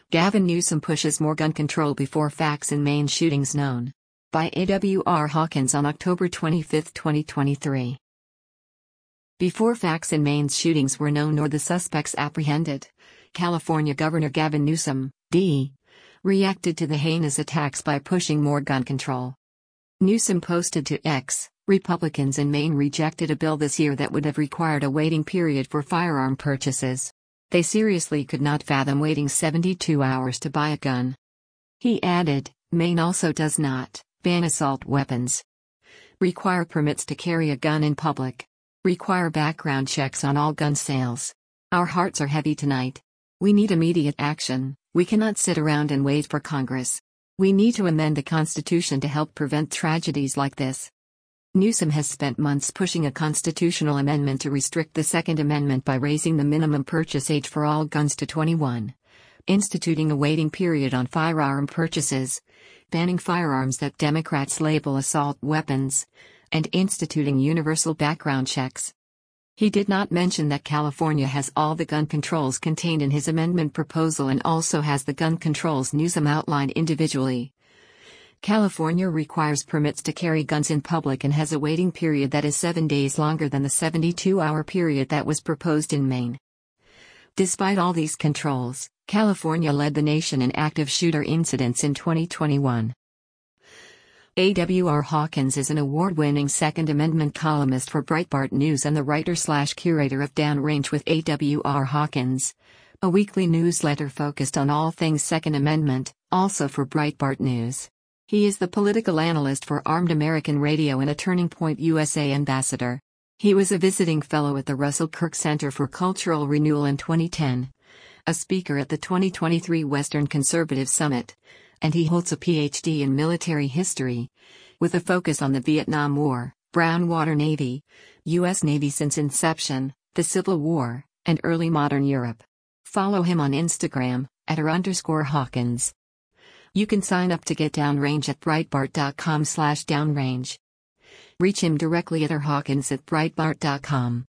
Gavin Newsom pushes more gun control before facts in Maine shootings known. By A.W.R. Hawkins on October 25, 2023. Before facts in Maine's shootings were known nor the suspects apprehended, California Governor Gavin Newsom, D., reacted to the heinous attacks by pushing more gun control. Newsom posted to X, "Republicans in Maine rejected a bill this year that would have required a waiting period for firearm purchases. They seriously could not fathom waiting 72 hours to buy a gun." He added, "Maine also does not ban assault weapons, require permits to carry a gun in public, require background checks on all gun sales. Our hearts are heavy tonight. We need immediate action. We cannot sit around and wait for Congress. We need to amend the Constitution to help prevent tragedies like this." Newsom has spent months pushing a constitutional amendment to restrict the Second Amendment by raising the minimum purchase age for all guns to 21, instituting a waiting period on firearm purchases, banning firearms that Democrats label assault weapons, and instituting universal background checks. He did not mention that California has all the gun controls contained in his amendment proposal and also has the gun controls Newsom outlined individually. California requires permits to carry guns in public and has a waiting period that is 7 days longer than the 72-hour period that was proposed in Maine. Despite all these controls, California led the nation in active shooter incidents in 2021. A.W.R. Hawkins is an award-winning Second Amendment columnist for Breitbart News and the writer/curator of Downrange with A.W.R. Hawkins, a weekly newsletter focused on all things Second Amendment, also for Breitbart News. He is the political analyst for Armed American Radio and a Turning Point USA ambassador. He was a visiting fellow at the Russell Kirk Center for Cultural Renewal in 2010, a speaker at the 2023 Western Conservative Summit, and he holds a Ph.D. in military history, with a focus on the Vietnam War, Brown Water Navy, U.S. Navy since inception, the Civil War, and early modern Europe. Follow him on Instagram, @r_Hawkins. You can sign up to get Downrange at Breitbart.com/Downrange. Reach him directly at rhawkins@breitbart.com.